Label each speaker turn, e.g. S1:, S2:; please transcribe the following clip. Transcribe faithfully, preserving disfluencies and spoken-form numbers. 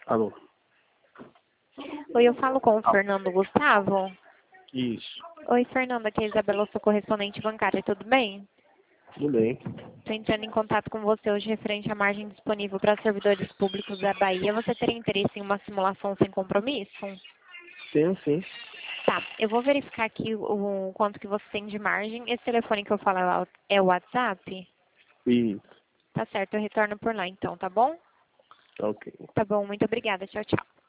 S1: Alô?
S2: Oi, eu falo com o Fernando Gustavo.
S1: Isso.
S2: Oi, Fernando, aqui é a Isabela, sou correspondente bancária, tudo bem?
S1: Tudo bem.
S2: Estou entrando em contato com você hoje referente à margem disponível para servidores públicos da Bahia. Você teria interesse em uma simulação sem compromisso?
S1: Tenho sim.
S2: Tá, eu vou verificar aqui o, o quanto que você tem de margem. Esse telefone que eu falo é o é o WhatsApp?
S1: Isso.
S2: Tá certo, eu retorno por lá então, tá bom?
S1: Tá ok.
S2: Tá bom, muito obrigada. Tchau, tchau.